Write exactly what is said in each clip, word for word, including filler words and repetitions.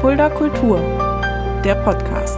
Fulda Kultur, der Podcast.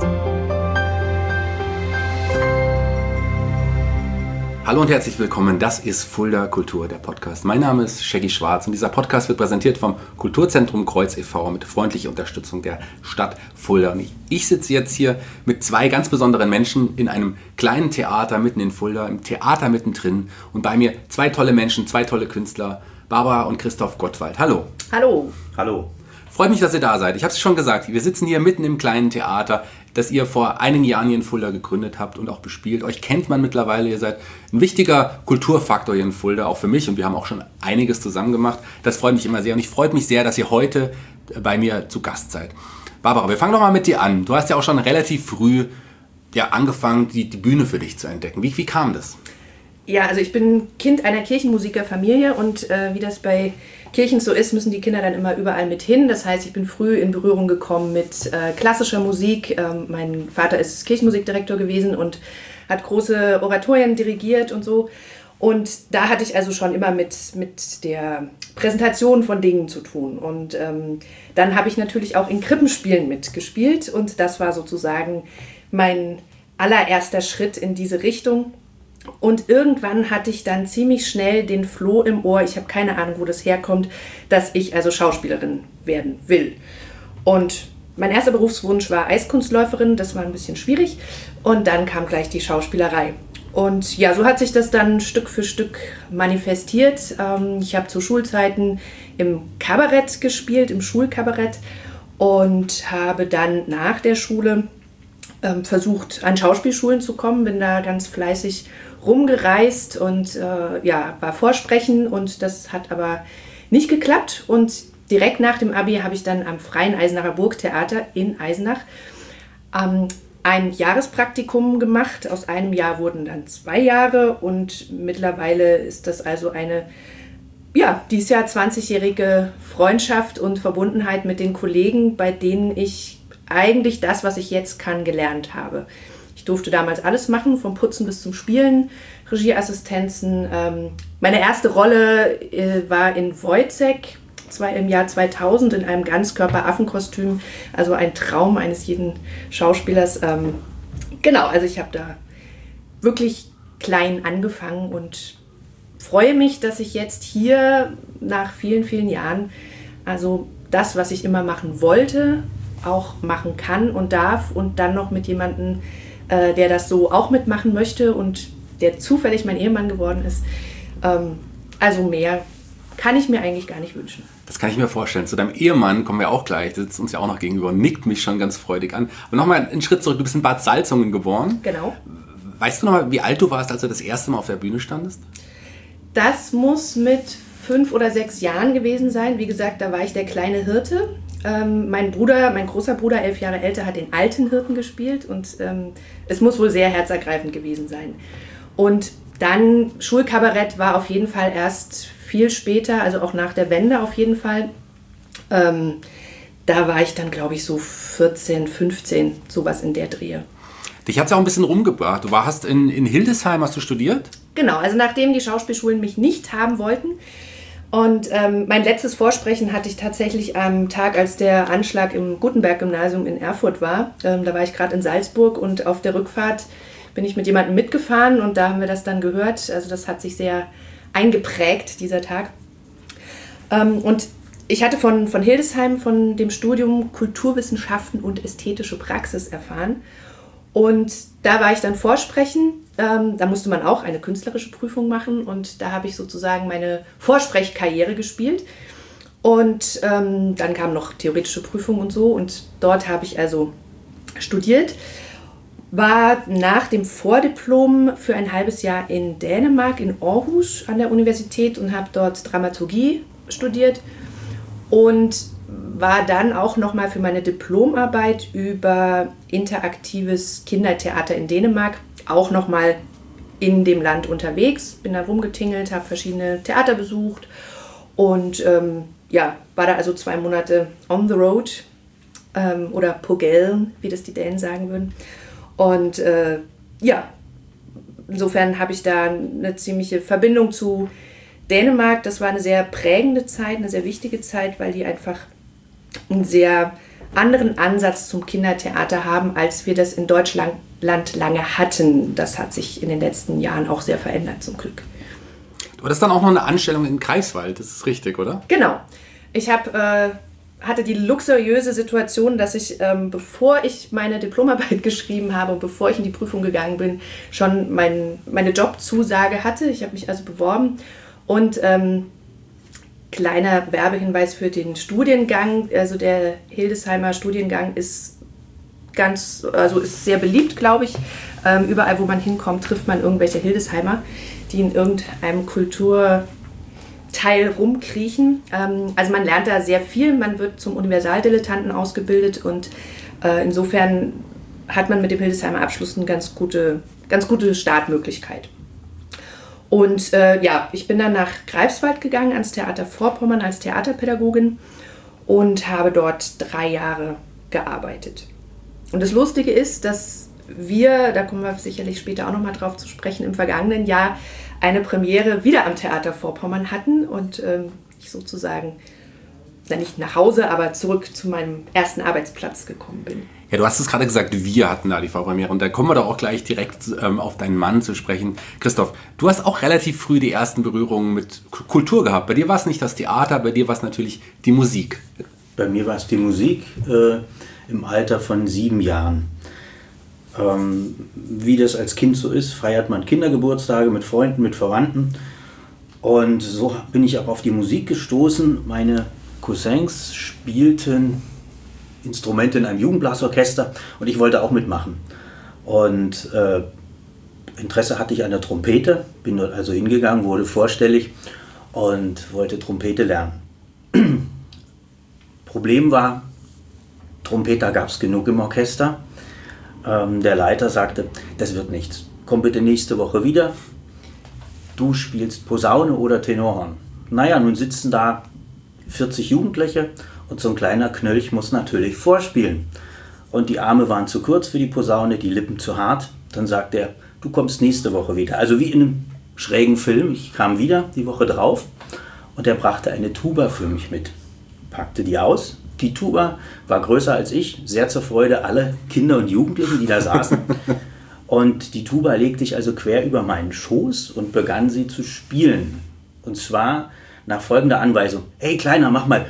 Hallo und herzlich willkommen, das ist Fulda Kultur, der Podcast. Mein Name ist Shaggy Schwarz und dieser Podcast wird präsentiert vom Kulturzentrum Kreuz e V mit freundlicher Unterstützung der Stadt Fulda. Und ich, ich sitze jetzt hier mit zwei ganz besonderen Menschen in einem kleinen Theater mitten in Fulda, im Theater mittendrin. Und bei mir zwei tolle Menschen, zwei tolle Künstler, Barbara und Christoph Gottwald. Hallo. Hallo. Hallo. Freut mich, dass ihr da seid. Ich habe es schon gesagt, wir sitzen hier mitten im kleinen Theater, das ihr vor einigen Jahren hier in Fulda gegründet habt und auch bespielt. Euch kennt man mittlerweile, ihr seid ein wichtiger Kulturfaktor hier in Fulda, auch für mich. Und wir haben auch schon einiges zusammen gemacht. Das freut mich immer sehr. Und ich freue mich sehr, dass ihr heute bei mir zu Gast seid. Barbara, wir fangen doch mal mit dir an. Du hast ja auch schon relativ früh ja, angefangen, die, die Bühne für dich zu entdecken. Wie, wie kam das? Ja, also ich bin Kind einer Kirchenmusikerfamilie und äh, wie das bei Kirchen so ist, müssen die Kinder dann immer überall mit hin. Das heißt, ich bin früh in Berührung gekommen mit äh, klassischer Musik. Ähm, mein Vater ist Kirchenmusikdirektor gewesen und hat große Oratorien dirigiert und so. Und da hatte ich also schon immer mit, mit der Präsentation von Dingen zu tun. Und ähm, dann habe ich natürlich auch in Krippenspielen mitgespielt. Und das war sozusagen mein allererster Schritt in diese Richtung. Und irgendwann hatte ich dann ziemlich schnell den Floh im Ohr, ich habe keine Ahnung, wo das herkommt, dass ich also Schauspielerin werden will. Und mein erster Berufswunsch war Eiskunstläuferin, das war ein bisschen schwierig. Und dann kam gleich die Schauspielerei. Und ja, so hat sich das dann Stück für Stück manifestiert. Ich habe zu Schulzeiten im Kabarett gespielt, im Schulkabarett und habe dann nach der Schule versucht, an Schauspielschulen zu kommen, bin da ganz fleißig rumgereist und äh, ja, war vorsprechen und das hat aber nicht geklappt und direkt nach dem Abi habe ich dann am Freien Eisenacher Burgtheater in Eisenach ähm, ein Jahrespraktikum gemacht. Aus einem Jahr wurden dann zwei Jahre und mittlerweile ist das also eine, ja, dieses Jahr zwanzigjährige Freundschaft und Verbundenheit mit den Kollegen, bei denen ich eigentlich das, was ich jetzt kann, gelernt habe. Ich durfte damals alles machen, vom Putzen bis zum Spielen, Regieassistenzen. Ähm, meine erste Rolle äh, war in Wojciech zwei, im Jahr zweitausend in einem Ganzkörper-Affenkostüm, also ein Traum eines jeden Schauspielers. Ähm, genau, also ich habe da wirklich klein angefangen und freue mich, dass ich jetzt hier nach vielen, vielen Jahren also das, was ich immer machen wollte, auch machen kann und darf und dann noch mit jemandem, äh, der das so auch mitmachen möchte und der zufällig mein Ehemann geworden ist. Ähm, also mehr kann ich mir eigentlich gar nicht wünschen. Das kann ich mir vorstellen. Zu deinem Ehemann kommen wir auch gleich, der sitzt uns ja auch noch gegenüber und nickt mich schon ganz freudig an. Aber nochmal einen Schritt zurück, du bist in Bad Salzungen geboren. Genau. Weißt du noch, wie alt du warst, als du das erste Mal auf der Bühne standest? Das muss mit fünf oder sechs Jahren gewesen sein. Wie gesagt, da war ich der kleine Hirte. Ähm, mein Bruder, mein großer Bruder, elf Jahre älter, hat den alten Hirten gespielt und ähm, es muss wohl sehr herzergreifend gewesen sein. Und dann Schulkabarett war auf jeden Fall erst viel später, also auch nach der Wende auf jeden Fall. Ähm, da war ich dann, glaube ich, so vierzehn, fünfzehn, sowas in der Drehe. Dich hat es ja auch ein bisschen rumgebracht. Du warst in, in Hildesheim, hast du studiert? Genau, also nachdem die Schauspielschulen mich nicht haben wollten, und ähm, mein letztes Vorsprechen hatte ich tatsächlich am Tag, als der Anschlag im Gutenberg-Gymnasium in Erfurt war. Ähm, da war ich gerade in Salzburg und auf der Rückfahrt bin ich mit jemandem mitgefahren und da haben wir das dann gehört. Also das hat sich sehr eingeprägt, dieser Tag. Ähm, und ich hatte von, von Hildesheim, von dem Studium Kulturwissenschaften und ästhetische Praxis erfahren. Und da war ich dann vorsprechen. Ähm, da musste man auch eine künstlerische Prüfung machen und da habe ich sozusagen meine Vorsprechkarriere gespielt. Und ähm, dann kam noch theoretische Prüfung und so und dort habe ich also studiert. War nach dem Vordiplom für ein halbes Jahr in Dänemark, in Aarhus an der Universität und habe dort Dramaturgie studiert und war dann auch nochmal für meine Diplomarbeit über interaktives Kindertheater in Dänemark auch nochmal in dem Land unterwegs. Bin dann rumgetingelt, habe verschiedene Theater besucht und ähm, ja, war da also zwei Monate on the road ähm, oder på gaden, wie das die Dänen sagen würden. Und äh, ja, insofern habe ich da eine ziemliche Verbindung zu Dänemark. Das war eine sehr prägende Zeit, eine sehr wichtige Zeit, weil die einfach ein sehr anderen Ansatz zum Kindertheater haben, als wir das in Deutschland lange hatten. Das hat sich in den letzten Jahren auch sehr verändert, zum Glück. Du hattest dann auch noch eine Anstellung in Greifswald, das ist richtig, oder? Genau. Ich hab, äh, hatte die luxuriöse Situation, dass ich, ähm, bevor ich meine Diplomarbeit geschrieben habe und bevor ich in die Prüfung gegangen bin, schon mein, meine Jobzusage hatte. Ich habe mich also beworben und ähm, kleiner Werbehinweis für den Studiengang. Also der Hildesheimer Studiengang ist ganz, also ist sehr beliebt, glaube ich. Ähm, überall, wo man hinkommt, trifft man irgendwelche Hildesheimer, die in irgendeinem Kulturteil rumkriechen. Ähm, also man lernt da sehr viel, man wird zum Universaldilettanten ausgebildet und äh, insofern hat man mit dem Hildesheimer Abschluss eine ganz gute, ganz gute Startmöglichkeit. Und äh, ja, ich bin dann nach Greifswald gegangen, ans Theater Vorpommern als Theaterpädagogin und habe dort drei Jahre gearbeitet. Und das Lustige ist, dass wir, da kommen wir sicherlich später auch nochmal drauf zu sprechen, im vergangenen Jahr eine Premiere wieder am Theater Vorpommern hatten und ähm, ich sozusagen, na nicht nach Hause, aber zurück zu meinem ersten Arbeitsplatz gekommen bin. Ja, du hast es gerade gesagt, wir hatten da die Vorpremiere und da kommen wir doch auch gleich direkt ähm, auf deinen Mann zu sprechen. Christoph, du hast auch relativ früh die ersten Berührungen mit K- Kultur gehabt. Bei dir war es nicht das Theater, bei dir war es natürlich die Musik. Bei mir war es die Musik äh, im Alter von sieben Jahren. Ähm, wie das als Kind so ist, feiert man Kindergeburtstage mit Freunden, mit Verwandten. Und so bin ich auch auf die Musik gestoßen. Meine Cousins spielten Instrumente in einem Jugendblasorchester und ich wollte auch mitmachen. Und äh, Interesse hatte ich an der Trompete, bin dort also hingegangen, wurde vorstellig und wollte Trompete lernen. Problem war, Trompeter gab es genug im Orchester. Ähm, der Leiter sagte, das wird nichts. Komm bitte nächste Woche wieder. Du spielst Posaune oder Tenorhorn. Naja, nun sitzen da vierzig Jugendliche und so ein kleiner Knölch muss natürlich vorspielen. Und die Arme waren zu kurz für die Posaune, die Lippen zu hart. Dann sagt er, du kommst nächste Woche wieder. Also wie in einem schrägen Film. Ich kam wieder die Woche drauf und er brachte eine Tuba für mich mit. Packte die aus. Die Tuba war größer als ich, sehr zur Freude aller Kinder und Jugendlichen, die da saßen. Und die Tuba legte ich also quer über meinen Schoß und begann sie zu spielen. Und zwar nach folgender Anweisung. Hey Kleiner, mach mal.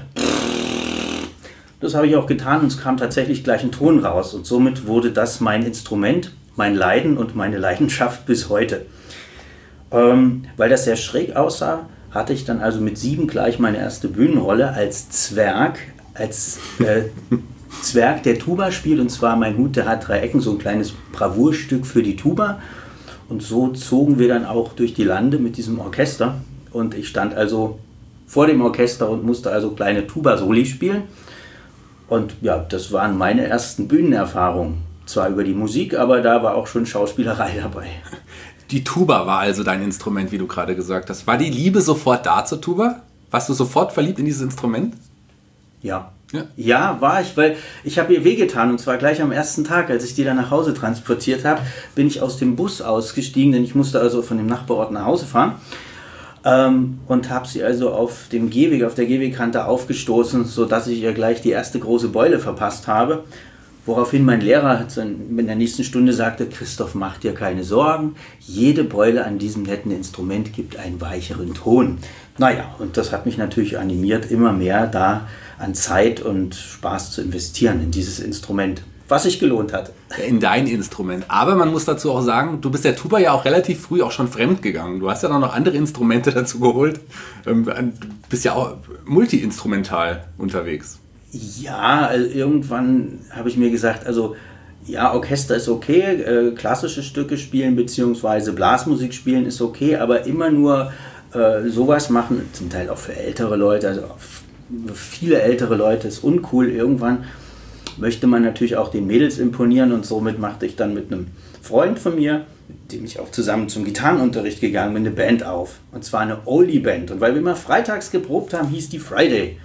Das habe ich auch getan und es kam tatsächlich gleich ein Ton raus. Und somit wurde das mein Instrument, mein Leiden und meine Leidenschaft bis heute. Ähm, weil das sehr schräg aussah, hatte ich dann also mit sieben gleich meine erste Bühnenrolle als Zwerg, als äh, Zwerg, der Tuba spielt. Und zwar Mein Hut, der hat drei Ecken, so ein kleines Bravourstück für die Tuba. Und so zogen wir dann auch durch die Lande mit diesem Orchester. Und ich stand also vor dem Orchester und musste also kleine Tuba-Soli spielen. Und ja, das waren meine ersten Bühnenerfahrungen. Zwar über die Musik, aber da war auch schon Schauspielerei dabei. Die Tuba war also dein Instrument, wie du gerade gesagt hast. War die Liebe sofort da zur Tuba? Warst du sofort verliebt in dieses Instrument? Ja. Ja, ja war ich, weil ich habe ihr wehgetan und zwar gleich am ersten Tag, als ich die dann nach Hause transportiert habe, bin ich aus dem Bus ausgestiegen, denn ich musste also von dem Nachbarort nach Hause fahren. Ähm, und habe sie also auf dem Gehweg, auf der Gehwegkante aufgestoßen, sodass ich ihr gleich die erste große Beule verpasst habe. Woraufhin mein Lehrer in der nächsten Stunde sagte, Christoph, mach dir keine Sorgen, jede Beule an diesem netten Instrument gibt einen weicheren Ton. Naja, und das hat mich natürlich animiert, immer mehr da an Zeit und Spaß zu investieren in dieses Instrument. Was sich gelohnt hat. In dein Instrument. Aber man muss dazu auch sagen, du bist der Tuba ja auch relativ früh auch schon fremd gegangen. Du hast ja dann noch andere Instrumente dazu geholt. Du bist ja auch multi-instrumental unterwegs. Ja, also irgendwann habe ich mir gesagt, also ja, Orchester ist okay, äh, klassische Stücke spielen bzw. Blasmusik spielen ist okay, aber immer nur äh, sowas machen, zum Teil auch für ältere Leute, also viele ältere Leute ist uncool. Irgendwann möchte man natürlich auch den Mädels imponieren und somit machte ich dann mit einem Freund von mir, mit dem ich auch zusammen zum Gitarrenunterricht gegangen bin, eine Band auf. Und zwar eine Oldie-Band. Und weil wir immer freitags geprobt haben, hieß die Friday.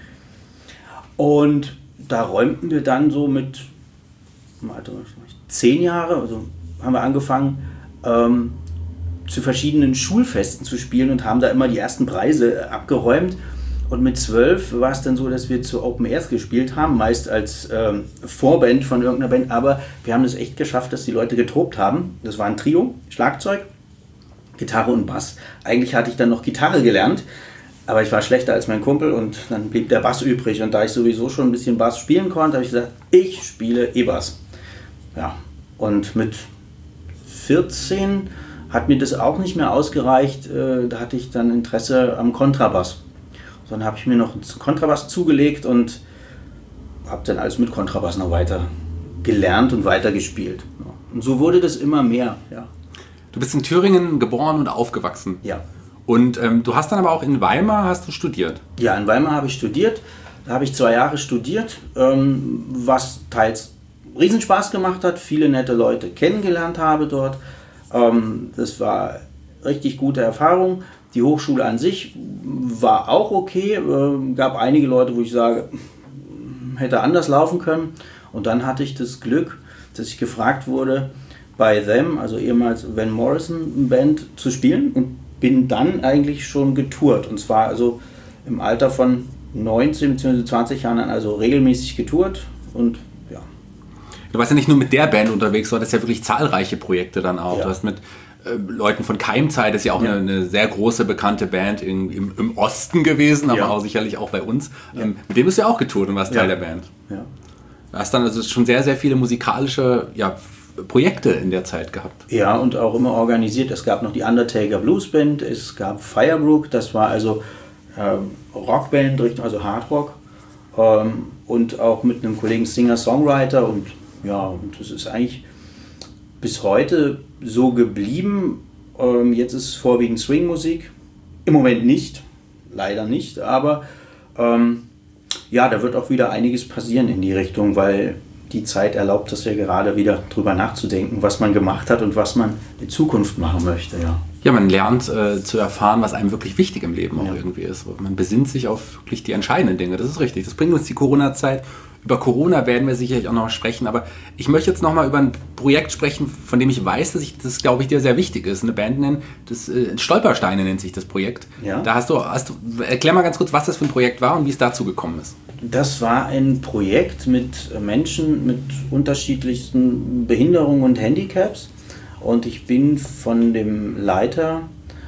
Und da räumten wir dann so mit zehn Jahre, also haben wir angefangen, ähm, zu verschiedenen Schulfesten zu spielen und haben da immer die ersten Preise abgeräumt. Und mit zwölf war es dann so, dass wir zu Open Airs gespielt haben, meist als ähm, Vorband von irgendeiner Band, aber wir haben es echt geschafft, dass die Leute getobt haben. Das war ein Trio, Schlagzeug, Gitarre und Bass. Eigentlich hatte ich dann noch Gitarre gelernt, aber ich war schlechter als mein Kumpel und dann blieb der Bass übrig. Und da ich sowieso schon ein bisschen Bass spielen konnte, habe ich gesagt, ich spiele E-Bass. Ja, und mit vierzehn hat mir das auch nicht mehr ausgereicht. Äh, da hatte ich dann Interesse am Kontrabass. Dann habe ich mir noch einen Kontrabass zugelegt und habe dann alles mit Kontrabass noch weiter gelernt und weiter gespielt. Und so wurde das immer mehr. Ja. Du bist in Thüringen geboren und aufgewachsen. Ja. Und ähm, du hast dann aber auch in Weimar hast du studiert. Ja, in Weimar habe ich studiert. Da habe ich zwei Jahre studiert, ähm, was teils Riesenspaß gemacht hat, viele nette Leute kennengelernt habe dort. Ähm, das war richtig gute Erfahrung. Die Hochschule an sich war auch okay, äh, gab einige Leute, wo ich sage, hätte anders laufen können. Und dann hatte ich das Glück, dass ich gefragt wurde, bei Them, also ehemals Van Morrison Band, zu spielen und bin dann eigentlich schon getourt. Und zwar also im Alter von neunzehn bzw. zwanzig Jahren, also regelmäßig getourt und ja. Du warst ja nicht nur mit der Band unterwegs, du hattest ja wirklich zahlreiche Projekte dann auch. Ja. Du hast mit äh, Leuten von Keimzeit, das ist ja auch ja. Eine, eine sehr große, bekannte Band in, im, im Osten gewesen, aber ja. auch sicherlich auch bei uns. Ja. Ähm, mit dem bist du ja auch getourt und warst ja. Teil der Band. Ja. Du hast dann also schon sehr, sehr viele musikalische ja, Projekte in der Zeit gehabt. Ja, und auch immer organisiert. Es gab noch die Undertaker Blues Band, es gab Firebrook, das war also ähm, Rockband, also Hardrock. Ähm, und auch mit einem Kollegen Singer-Songwriter. Und ja, und das ist eigentlich bis heute so geblieben. Ähm, jetzt ist es vorwiegend Swing-Musik. Im Moment nicht, leider nicht, aber ähm, ja, da wird auch wieder einiges passieren in die Richtung, weil die Zeit erlaubt es ja gerade wieder drüber nachzudenken, was man gemacht hat und was man in Zukunft machen möchte. Ja, ja man lernt äh, zu erfahren, was einem wirklich wichtig im Leben auch ja. irgendwie ist. Man besinnt sich auf wirklich die entscheidenden Dinge, das ist richtig. Das bringt uns die Corona-Zeit. Über Corona werden wir sicherlich auch noch sprechen, aber ich möchte jetzt noch mal über ein Projekt sprechen, von dem ich weiß, dass ich, das glaube ich dir sehr wichtig ist. Eine Band nennen, das äh, Stolpersteine nennt sich das Projekt. Ja. Da hast du, hast du, erklär mal ganz kurz, was das für ein Projekt war und wie es dazu gekommen ist. Das war ein Projekt mit Menschen mit unterschiedlichsten Behinderungen und Handicaps und ich bin von dem Leiter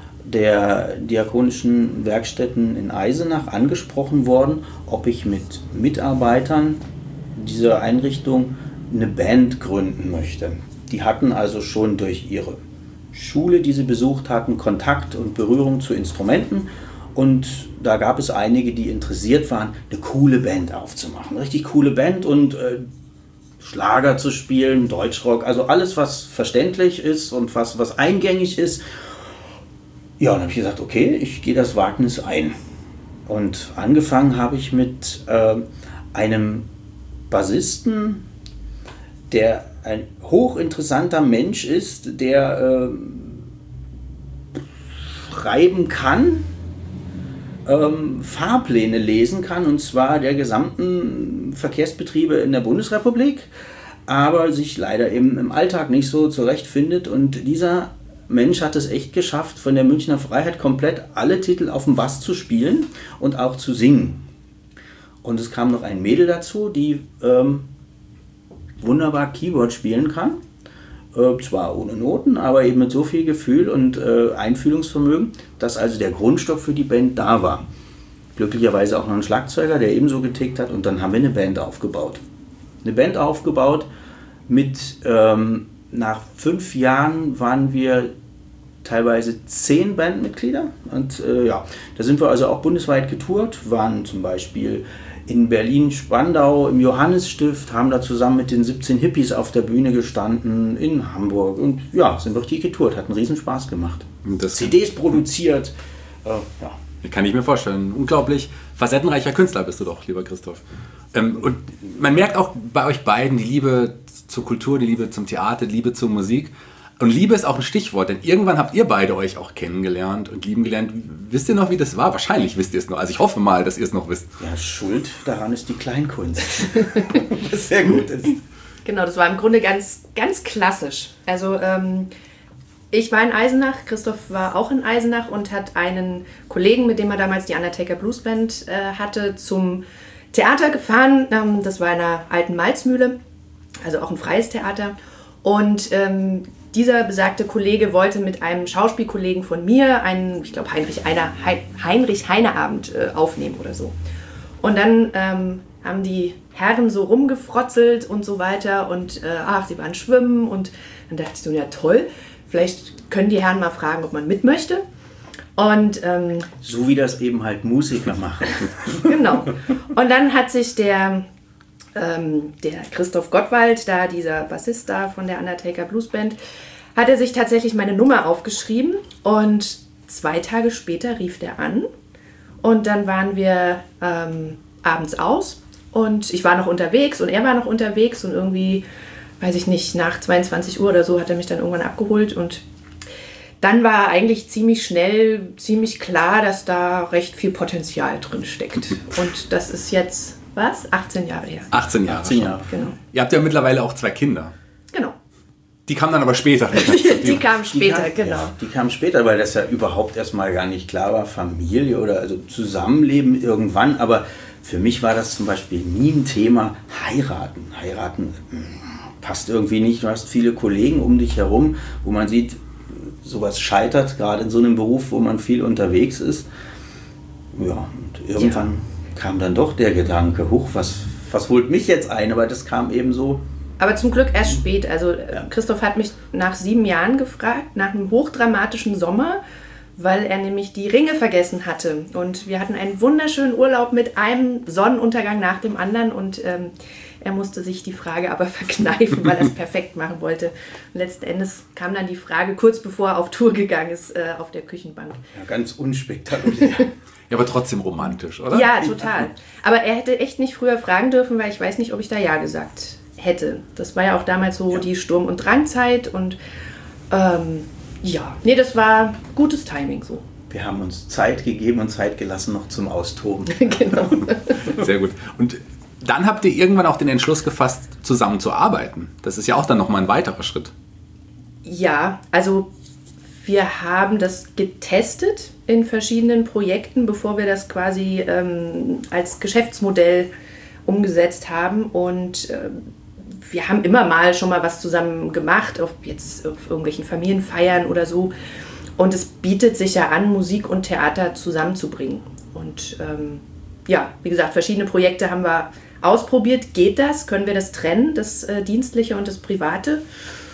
der diakonischen Werkstätten in Eisenach angesprochen worden, ob ich mit Mitarbeitern dieser Einrichtung eine Band gründen möchte. Die hatten also schon durch ihre Schule, die sie besucht hatten, Kontakt und Berührung zu Instrumenten. Und da gab es einige, die interessiert waren, eine coole Band aufzumachen. Eine richtig coole Band und äh, Schlager zu spielen, Deutschrock, also alles, was verständlich ist und was, was eingängig ist. Ja, und dann habe ich gesagt, okay, ich gehe das Wagnis ein. Und angefangen habe ich mit äh, einem Bassisten, der ein hochinteressanter Mensch ist, der äh, schreiben kann, Ähm, Fahrpläne lesen kann, und zwar der gesamten Verkehrsbetriebe in der Bundesrepublik, aber sich leider eben im Alltag nicht so zurechtfindet. Und dieser Mensch hat es echt geschafft, von der Münchner Freiheit komplett alle Titel auf dem Bass zu spielen und auch zu singen. Und es kam noch ein Mädel dazu, die ähm, wunderbar Keyboard spielen kann. Zwar ohne Noten, aber eben mit so viel Gefühl und äh, Einfühlungsvermögen, dass also der Grundstock für die Band da war. Glücklicherweise auch noch ein Schlagzeuger, der ebenso getickt hat, und dann haben wir eine Band aufgebaut. Eine Band aufgebaut mit, ähm, nach fünf Jahren waren wir teilweise zehn Bandmitglieder und äh, ja, da sind wir also auch bundesweit getourt, waren zum Beispiel in Berlin-Spandau im Johannisstift, haben da zusammen mit den siebzehn Hippies auf der Bühne gestanden, in Hamburg, und ja, sind richtig getourt, hat einen riesen Spaß gemacht. Das C Ds produziert, äh, ja. Kann ich mir vorstellen. Unglaublich facettenreicher Künstler bist du doch, lieber Christoph. Ähm, und man merkt auch bei euch beiden die Liebe zur Kultur, die Liebe zum Theater, die Liebe zur Musik. Und Liebe ist auch ein Stichwort, denn irgendwann habt ihr beide euch auch kennengelernt und lieben gelernt. Wisst ihr noch, wie das war? Wahrscheinlich wisst ihr es noch. Also ich hoffe mal, dass ihr es noch wisst. Ja, schuld daran ist die Kleinkunst. Was sehr gut ist. Genau, das war im Grunde ganz, ganz klassisch. Also ähm, Ich war in Eisenach, Christoph war auch in Eisenach und hat einen Kollegen, mit dem er damals die Undertaker Blues Band äh, hatte, zum Theater gefahren. Ähm, das war in einer alten Malzmühle, also auch ein freies Theater. Und ähm, dieser besagte Kollege wollte mit einem Schauspielkollegen von mir einen, ich glaube, Heinrich Heine, Heinrich Heine Abend äh, aufnehmen oder so. Und dann ähm, haben die Herren so rumgefrotzelt und so weiter und äh, ach, sie waren schwimmen und dann dachte ich so, ja toll, vielleicht können die Herren mal fragen, ob man mit möchte. Und ähm, so wie das eben halt Musiker machen. Genau. Und dann hat sich der, ähm, der Christoph Gottwald, da dieser Bassist da von der Undertaker Blues Band, hat er sich tatsächlich meine Nummer aufgeschrieben und zwei Tage später rief der an und dann waren wir ähm, abends aus und ich war noch unterwegs und er war noch unterwegs und irgendwie, weiß ich nicht, nach zweiundzwanzig Uhr oder so hat er mich dann irgendwann abgeholt und dann war eigentlich ziemlich schnell, ziemlich klar, dass da recht viel Potenzial drin steckt. Und das ist jetzt, was? achtzehn Jahre her. achtzehn Jahre. achtzehn Jahre. Genau. Ihr habt ja mittlerweile auch zwei Kinder. Genau. Die kamen dann aber später. Die, die kamen später, die kam, genau. Ja, die kamen später, weil das ja überhaupt erstmal gar nicht klar war, Familie oder also Zusammenleben irgendwann. Aber für mich war das zum Beispiel nie ein Thema, heiraten. Heiraten mh, passt irgendwie nicht. Du hast viele Kollegen um dich herum, wo man sieht, sowas scheitert, gerade in so einem Beruf, wo man viel unterwegs ist. Ja, und irgendwann ja. kam dann doch der Gedanke, huch, was, was holt mich jetzt ein? Aber das kam eben so. Aber zum Glück erst spät. Also ja. Christoph hat mich nach sieben Jahren gefragt, nach einem hochdramatischen Sommer, weil er nämlich die Ringe vergessen hatte. Und wir hatten einen wunderschönen Urlaub mit einem Sonnenuntergang nach dem anderen und ähm, er musste sich die Frage aber verkneifen, weil er es perfekt machen wollte. Und letzten Endes kam dann die Frage, kurz bevor er auf Tour gegangen ist, äh, auf der Küchenbank. Ja, ganz unspektakulär. Ja, aber trotzdem romantisch, oder? Ja, total. Aber er hätte echt nicht früher fragen dürfen, weil ich weiß nicht, ob ich da Ja gesagt hätte. Das war ja auch damals so ja. die Sturm- und Drangzeit und ähm, ja, nee, das war gutes Timing so. Wir haben uns Zeit gegeben und Zeit gelassen noch zum Austoben. Genau. Sehr gut. Und dann habt ihr irgendwann auch den Entschluss gefasst, zusammen zu arbeiten. Das ist ja auch dann nochmal ein weiterer Schritt. Ja, also wir haben das getestet in verschiedenen Projekten, bevor wir das quasi ähm, als Geschäftsmodell umgesetzt haben. Und äh, wir haben immer mal schon mal was zusammen gemacht, ob jetzt auf irgendwelchen Familienfeiern oder so. Und es bietet sich ja an, Musik und Theater zusammenzubringen. Und ähm, ja, wie gesagt, verschiedene Projekte haben wir ausprobiert. Geht das? Können wir das trennen, das äh, Dienstliche und das Private?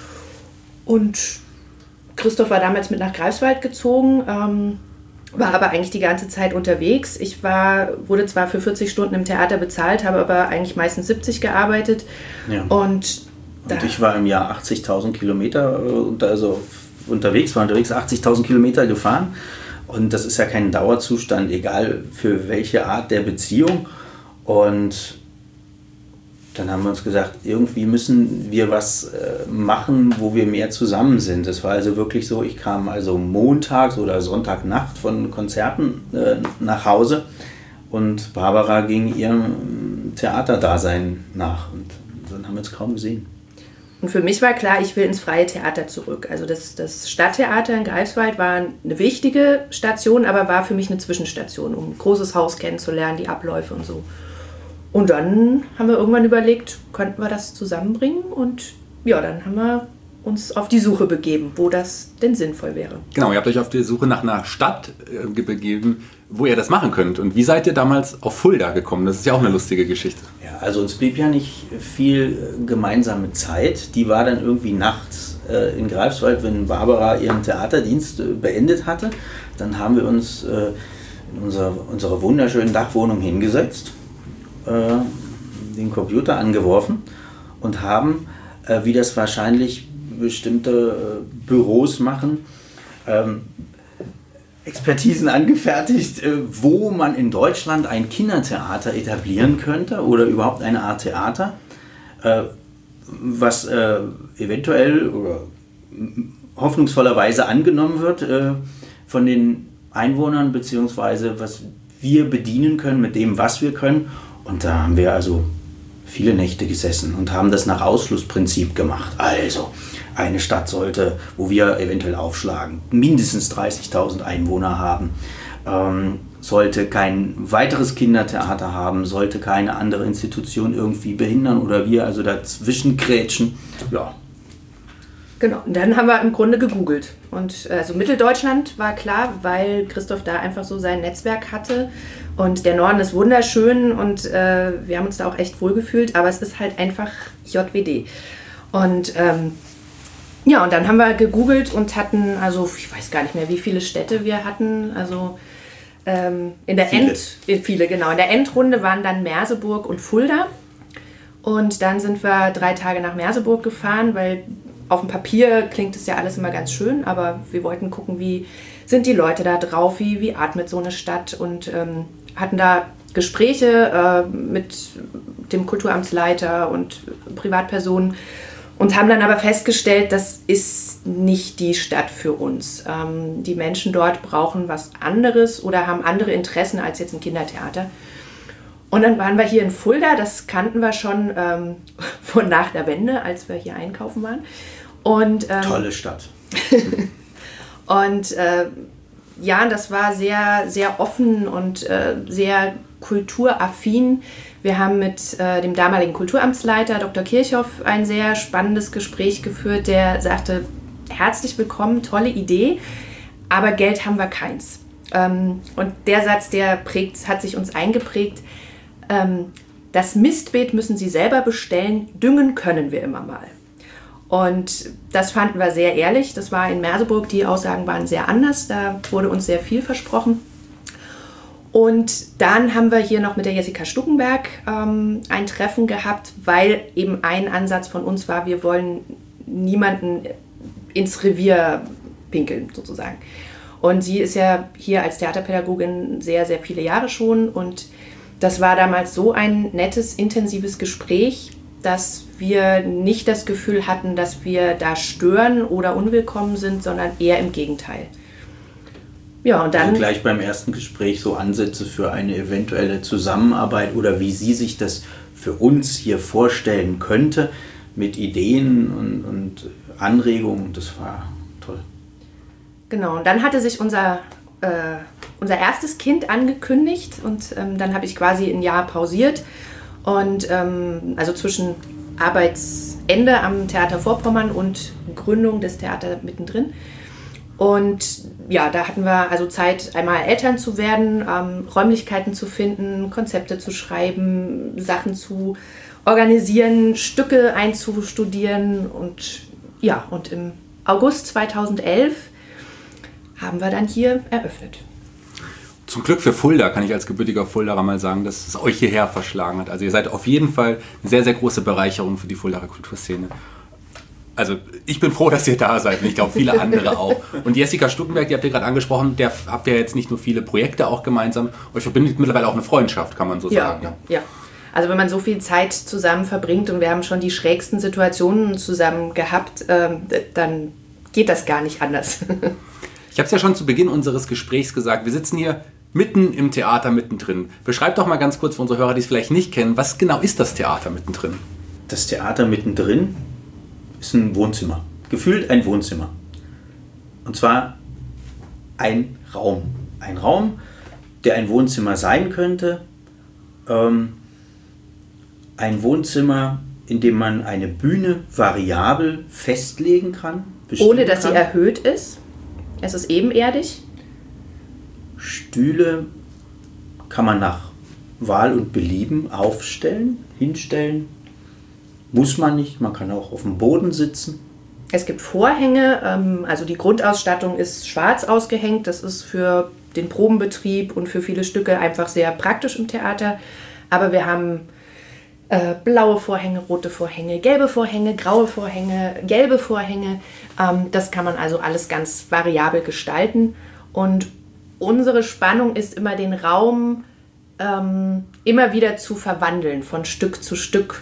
Und Christoph war damals mit nach Greifswald gezogen, ähm, war aber eigentlich die ganze Zeit unterwegs. Ich war, wurde zwar für vierzig Stunden im Theater bezahlt, habe aber eigentlich meistens siebzig gearbeitet. Ja. Und, und ich war im Jahr achtzigtausend Kilometer also unterwegs, war unterwegs achtzigtausend Kilometer gefahren. Und das ist ja kein Dauerzustand, egal für welche Art der Beziehung. Und dann haben wir uns gesagt, irgendwie müssen wir was äh, machen, wo wir mehr zusammen sind. Es war also wirklich so, ich kam also montags oder Sonntagnacht von Konzerten äh, nach Hause und Barbara ging ihrem Theaterdasein nach. Und dann haben wir uns kaum gesehen. Und für mich war klar, ich will ins freie Theater zurück. Also das, das Stadttheater in Greifswald war eine wichtige Station, aber war für mich eine Zwischenstation, um ein großes Haus kennenzulernen, die Abläufe und so. Und dann haben wir irgendwann überlegt, könnten wir das zusammenbringen? Und ja, dann haben wir uns auf die Suche begeben, wo das denn sinnvoll wäre. Genau, ihr habt euch auf die Suche nach einer Stadt äh, begeben, wo ihr das machen könnt. Und wie seid ihr damals auf Fulda gekommen? Das ist ja auch eine lustige Geschichte. Ja, also uns blieb ja nicht viel gemeinsame Zeit. Die war dann irgendwie nachts äh, in Greifswald, wenn Barbara ihren Theaterdienst äh, beendet hatte. Dann haben wir uns äh, in unserer, unserer wunderschönen Dachwohnung hingesetzt, den Computer angeworfen und haben, äh, wie das wahrscheinlich bestimmte äh, Büros machen, ähm, Expertisen angefertigt, äh, wo man in Deutschland ein Kindertheater etablieren könnte oder überhaupt eine Art Theater, äh, was äh, eventuell oder hoffnungsvollerweise angenommen wird äh, von den Einwohnern, beziehungsweise was wir bedienen können mit dem, was wir können. Und da haben wir also viele Nächte gesessen und haben das nach Ausschlussprinzip gemacht. Also, eine Stadt sollte, wo wir eventuell aufschlagen, mindestens dreißigtausend Einwohner haben, ähm, sollte kein weiteres Kindertheater haben, sollte keine andere Institution irgendwie behindern oder wir also dazwischen grätschen. Ja. Genau, und dann haben wir im Grunde gegoogelt. Und also Mitteldeutschland war klar, weil Christoph da einfach so sein Netzwerk hatte. Und der Norden ist wunderschön und äh, wir haben uns da auch echt wohlgefühlt, aber es ist halt einfach J W D. Und ähm, ja, und dann haben wir gegoogelt und hatten, also ich weiß gar nicht mehr, wie viele Städte wir hatten. Also ähm, in der viele. End, viele, genau. In der Endrunde waren dann Merseburg und Fulda. Und dann sind wir drei Tage nach Merseburg gefahren, weil auf dem Papier klingt es ja alles immer ganz schön, aber wir wollten gucken, wie sind die Leute da drauf, wie, wie atmet so eine Stadt und ähm, hatten da Gespräche äh, mit dem Kulturamtsleiter und Privatpersonen und haben dann aber festgestellt, das ist nicht die Stadt für uns. Ähm, die Menschen dort brauchen was anderes oder haben andere Interessen als jetzt ein Kindertheater. Und dann waren wir hier in Fulda, das kannten wir schon ähm, von nach der Wende, als wir hier einkaufen waren. Und, ähm, Tolle Stadt. und äh, ja, das war sehr, sehr offen und äh, sehr kulturaffin. Wir haben mit äh, dem damaligen Kulturamtsleiter Doktor Kirchhoff ein sehr spannendes Gespräch geführt, der sagte, herzlich willkommen, tolle Idee, aber Geld haben wir keins. Ähm, und der Satz, der prägt, hat sich uns eingeprägt, ähm, das Mistbeet müssen Sie selber bestellen, düngen können wir immer mal. Und das fanden wir sehr ehrlich. Das war in Merseburg, die Aussagen waren sehr anders. Da wurde uns sehr viel versprochen. Und dann haben wir hier noch mit der Jessica Stuckenberg ähm, ein Treffen gehabt, weil eben ein Ansatz von uns war, wir wollen niemanden ins Revier pinkeln sozusagen. Und sie ist ja hier als Theaterpädagogin sehr, sehr viele Jahre schon. Und das war damals so ein nettes, intensives Gespräch, dass wir nicht das Gefühl hatten, dass wir da stören oder unwillkommen sind, sondern eher im Gegenteil. Ja, und dann also gleich beim ersten Gespräch so Ansätze für eine eventuelle Zusammenarbeit oder wie sie sich das für uns hier vorstellen könnte mit Ideen und, und Anregungen. Das war toll. Genau, und dann hatte sich unser, äh, unser erstes Kind angekündigt und ähm, dann habe ich quasi ein Jahr pausiert. Und ähm, also zwischen Arbeitsende am Theater Vorpommern und Gründung des Theaters mittendrin. Und ja, da hatten wir also Zeit, einmal Eltern zu werden, ähm, Räumlichkeiten zu finden, Konzepte zu schreiben, Sachen zu organisieren, Stücke einzustudieren. Und ja, und im August zweitausendelf haben wir dann hier eröffnet. Zum Glück für Fulda kann ich als gebürtiger Fuldaer mal sagen, dass es euch hierher verschlagen hat. Also ihr seid auf jeden Fall eine sehr, sehr große Bereicherung für die Fuldaer Kulturszene. Also ich bin froh, dass ihr da seid und ich glaube viele andere auch. Und Jessica Stuckenberg, die habt ihr gerade angesprochen, der habt ihr jetzt nicht nur viele Projekte auch gemeinsam, euch verbindet mittlerweile auch eine Freundschaft, kann man so ja, sagen. Ja, ja. Also wenn man so viel Zeit zusammen verbringt und wir haben schon die schrägsten Situationen zusammen gehabt, ähm, dann geht das gar nicht anders. Ich habe es ja schon zu Beginn unseres Gesprächs gesagt, wir sitzen hier mitten im Theater mittendrin. Beschreibt doch mal ganz kurz für unsere Hörer, die es vielleicht nicht kennen, was genau ist das Theater mittendrin? Das Theater mittendrin ist ein Wohnzimmer. Gefühlt ein Wohnzimmer. Und zwar ein Raum. Ein Raum, der ein Wohnzimmer sein könnte. Ähm, ein Wohnzimmer, in dem man eine Bühne variabel festlegen kann. Ohne dass kann. sie erhöht ist. Es ist ebenerdig. Stühle kann man nach Wahl und Belieben aufstellen, hinstellen. Muss man nicht, man kann auch auf dem Boden sitzen. Es gibt Vorhänge, also die Grundausstattung ist schwarz ausgehängt. Das ist für den Probenbetrieb und für viele Stücke einfach sehr praktisch im Theater. Aber wir haben äh, blaue Vorhänge, rote Vorhänge, gelbe Vorhänge, graue Vorhänge, gelbe Vorhänge. Ähm, das kann man also alles ganz variabel gestalten. Und unsere Spannung ist immer, den Raum ähm, immer wieder zu verwandeln, von Stück zu Stück.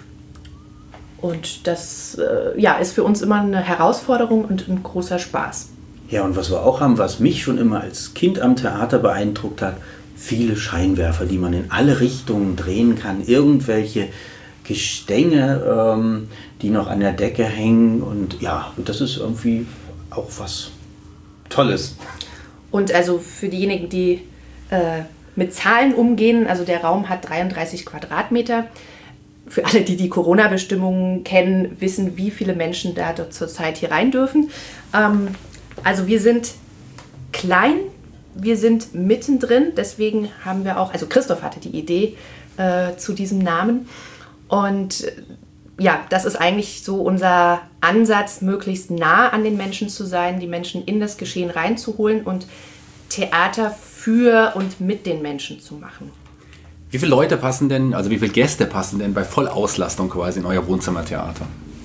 Und das äh, ja, ist für uns immer eine Herausforderung und ein großer Spaß. Ja, und was wir auch haben, was mich schon immer als Kind am Theater beeindruckt hat, viele Scheinwerfer, die man in alle Richtungen drehen kann, irgendwelche Gestänge, ähm, die noch an der Decke hängen. Und ja, das ist irgendwie auch was Tolles. Und also für diejenigen, die äh, mit Zahlen umgehen, also der Raum hat dreiunddreißig Quadratmeter. Für alle, die die Corona-Bestimmungen kennen, wissen, wie viele Menschen da zurzeit hier rein dürfen. Ähm, also wir sind klein, wir sind mittendrin, deswegen haben wir auch, also Christoph hatte die Idee äh, zu diesem Namen. Und äh, ja, das ist eigentlich so unser Ansatz, möglichst nah an den Menschen zu sein, die Menschen in das Geschehen reinzuholen und Theater für und mit den Menschen zu machen. Wie viele Leute passen denn, also wie viele Gäste passen denn bei Vollauslastung quasi in euer Wohnzimmertheater?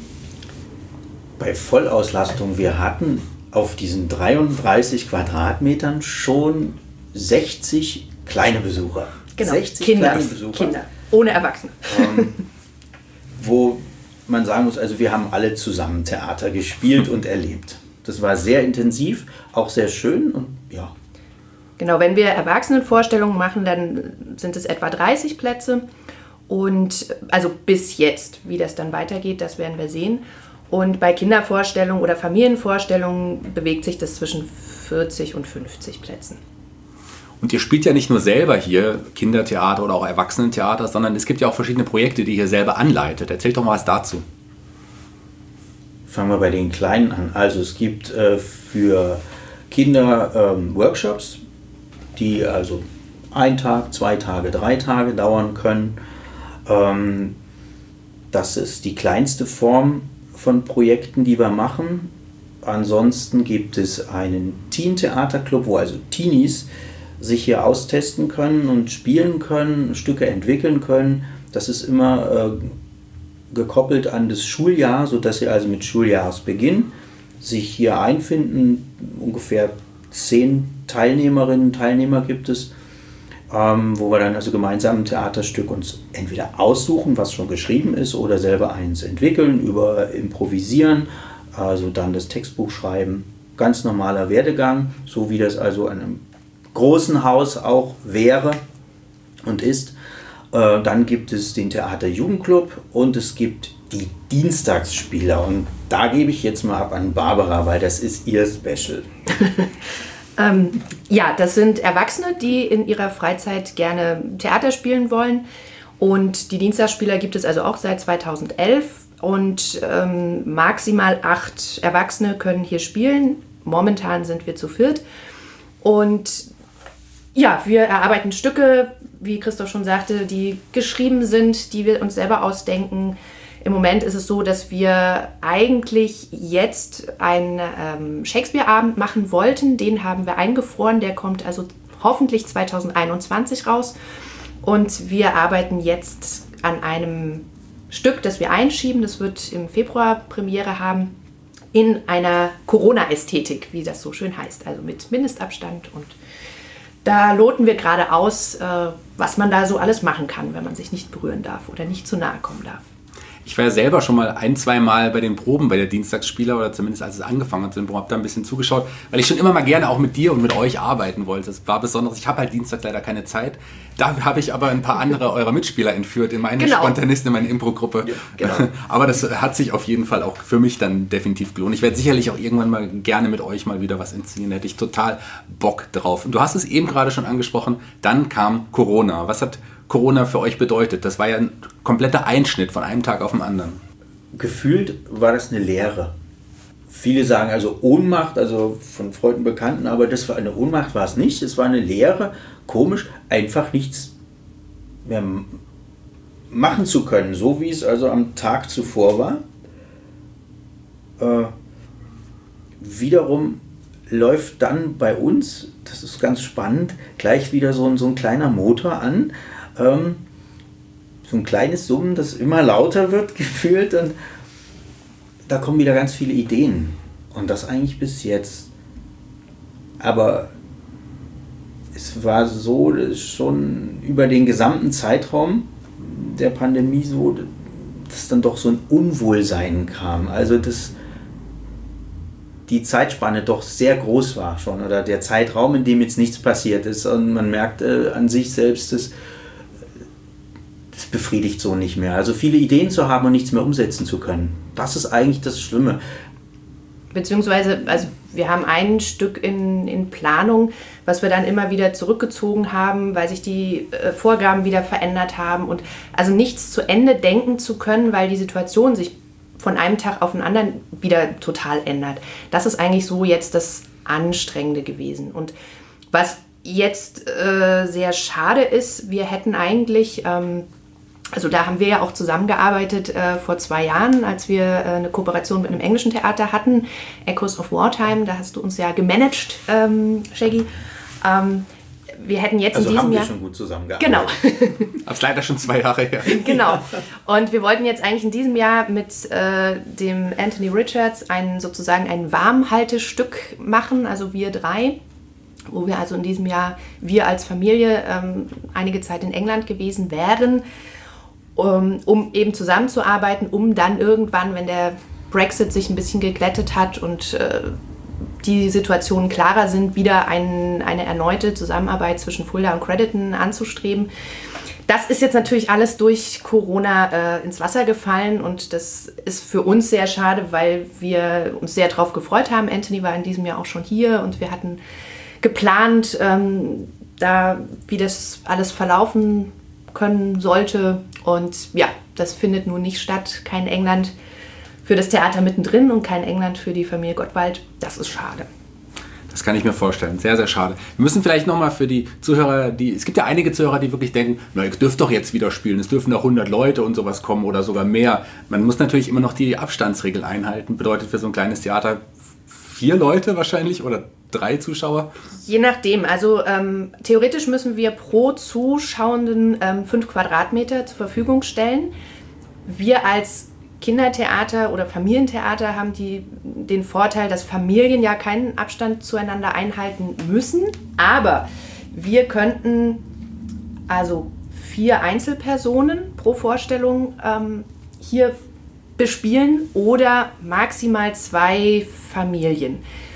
Bei Vollauslastung, wir hatten auf diesen dreiunddreißig Quadratmetern schon sechzig kleine Besucher. Genau, sechzig Kinder, kleine Besucher. Kinder, ohne Erwachsene. Ähm, wo man sagen muss, also wir haben alle zusammen Theater gespielt und erlebt. Das war sehr intensiv, auch sehr schön und ja. Genau, wenn wir Erwachsenenvorstellungen machen, dann sind es etwa dreißig Plätze. Und also bis jetzt, wie das dann weitergeht, das werden wir sehen. Und bei Kindervorstellungen oder Familienvorstellungen bewegt sich das zwischen vierzig und fünfzig Plätzen. Und ihr spielt ja nicht nur selber hier Kindertheater oder auch Erwachsenentheater, sondern es gibt ja auch verschiedene Projekte, die ihr selber anleitet. Erzählt doch mal was dazu. Fangen wir bei den Kleinen an. Also es gibt äh, für Kinder ähm, Workshops, die also ein Tag, zwei Tage, drei Tage dauern können. Ähm, das ist die kleinste Form von Projekten, die wir machen. Ansonsten gibt es einen Teen-Theaterclub, wo also Teenies sich hier austesten können und spielen können, Stücke entwickeln können. Das ist immer äh, gekoppelt an das Schuljahr, sodass sie also mit Schuljahresbeginn sich hier einfinden. Ungefähr zehn Teilnehmerinnen und Teilnehmer gibt es, ähm, wo wir dann also gemeinsam ein Theaterstück uns entweder aussuchen, was schon geschrieben ist, oder selber eins entwickeln, über improvisieren, also dann das Textbuch schreiben. Ganz normaler Werdegang, so wie das also an einem großen Haus auch wäre und ist. Äh, dann gibt es den Theaterjugendclub und es gibt die Dienstagsspieler. Und da gebe ich jetzt mal ab an Barbara, weil das ist ihr Special. ähm, ja, das sind Erwachsene, die in ihrer Freizeit gerne Theater spielen wollen. Und die Dienstagsspieler gibt es also auch seit zweitausendelf. Und ähm, maximal acht Erwachsene können hier spielen. Momentan sind wir zu viert. Und ja, wir erarbeiten Stücke, wie Christoph schon sagte, die geschrieben sind, die wir uns selber ausdenken. Im Moment ist es so, dass wir eigentlich jetzt einen ähm, Shakespeare-Abend machen wollten. Den haben wir eingefroren. Der kommt also hoffentlich zweitausendeinundzwanzig raus. Und wir arbeiten jetzt an einem Stück, das wir einschieben. Das wird im Februar Premiere haben. In einer Corona-Ästhetik, wie das so schön heißt. Also mit Mindestabstand. Und da loten wir gerade aus, äh, was man da so alles machen kann, wenn man sich nicht berühren darf oder nicht zu nahe kommen darf. Ich war ja selber schon mal ein, zwei Mal bei den Proben bei der Dienstagsspieler oder zumindest als es angefangen hat, habe da ein bisschen zugeschaut, weil ich schon immer mal gerne auch mit dir und mit euch arbeiten wollte. Das war besonders, ich habe halt Dienstags leider keine Zeit. Dafür habe ich aber ein paar andere eurer Mitspieler entführt in meine Genau. Spontanisten, in meine Impro-Gruppe. Ja, genau. Aber das hat sich auf jeden Fall auch für mich dann definitiv gelohnt. Ich werde sicherlich auch irgendwann mal gerne mit euch mal wieder was inszenieren. Da hätte ich total Bock drauf. Und du hast es eben gerade schon angesprochen, dann kam Corona. Was hat Corona für euch bedeutet? Das war ja ein kompletter Einschnitt von einem Tag auf den anderen. Gefühlt war das eine Lehre. Viele sagen also Ohnmacht, also von Freunden, Bekannten, aber das war eine Ohnmacht, war es nicht. Es war eine Lehre, komisch, einfach nichts mehr machen zu können, so wie es also am Tag zuvor war. Äh, wiederum läuft dann bei uns, das ist ganz spannend, gleich wieder so ein, so ein kleiner Motor an. Ähm, so ein kleines Summen, das immer lauter wird gefühlt, und da kommen wieder ganz viele Ideen. Und das eigentlich bis jetzt. Aber es war so, dass schon über den gesamten Zeitraum der Pandemie so, dass dann doch so ein Unwohlsein kam. Also dass die Zeitspanne doch sehr groß war schon, oder der Zeitraum, in dem jetzt nichts passiert ist, und man merkt äh, an sich selbst, dass das befriedigt so nicht mehr. Also viele Ideen zu haben und nichts mehr umsetzen zu können. Das ist eigentlich das Schlimme. Beziehungsweise, also wir haben ein Stück in, in Planung, was wir dann immer wieder zurückgezogen haben, weil sich die äh, Vorgaben wieder verändert haben. Und also nichts zu Ende denken zu können, weil die Situation sich von einem Tag auf den anderen wieder total ändert. Das ist eigentlich so jetzt das Anstrengende gewesen. Und was jetzt äh, sehr schade ist, wir hätten eigentlich... Ähm, Also da haben wir ja auch zusammengearbeitet äh, vor zwei Jahren, als wir äh, eine Kooperation mit einem englischen Theater hatten, Echoes of Wartime, da hast du uns ja gemanagt, ähm, Shaggy. Ähm, wir hätten jetzt also in diesem haben wir Jahr... schon gut zusammengearbeitet. Genau. Das ist leider schon zwei Jahre her. Genau. Und wir wollten jetzt eigentlich in diesem Jahr mit äh, dem Anthony Richards ein, sozusagen ein Warmhaltestück machen, also wir drei, wo wir also in diesem Jahr, wir als Familie, ähm, einige Zeit in England gewesen wären, Um, um eben zusammenzuarbeiten, um dann irgendwann, wenn der Brexit sich ein bisschen geglättet hat und äh, die Situationen klarer sind, wieder ein, eine erneute Zusammenarbeit zwischen Fulda und Crediton anzustreben. Das ist jetzt natürlich alles durch Corona äh, ins Wasser gefallen und das ist für uns sehr schade, weil wir uns sehr darauf gefreut haben. Anthony war in diesem Jahr auch schon hier und wir hatten geplant, ähm, da wie das alles verlaufen können sollte. Und ja, das findet nun nicht statt. Kein England für das Theater mittendrin und kein England für die Familie Gottwald. Das ist schade. Das kann ich mir vorstellen. Sehr, sehr schade. Wir müssen vielleicht nochmal für die Zuhörer, die es gibt ja einige Zuhörer, die wirklich denken, na, ihr dürft doch jetzt wieder spielen. Es dürfen doch hundert Leute und sowas kommen oder sogar mehr. Man muss natürlich immer noch die Abstandsregel einhalten. Bedeutet für so ein kleines Theater vier Leute wahrscheinlich oder drei Zuschauer? Je nachdem. Also ähm, theoretisch müssen wir pro Zuschauenden ähm, fünf Quadratmeter zur Verfügung stellen. Wir als Kindertheater oder Familientheater haben die, den Vorteil, dass Familien ja keinen Abstand zueinander einhalten müssen. Aber wir könnten also vier Einzelpersonen pro Vorstellung ähm, hier bespielen oder maximal zwei Familien.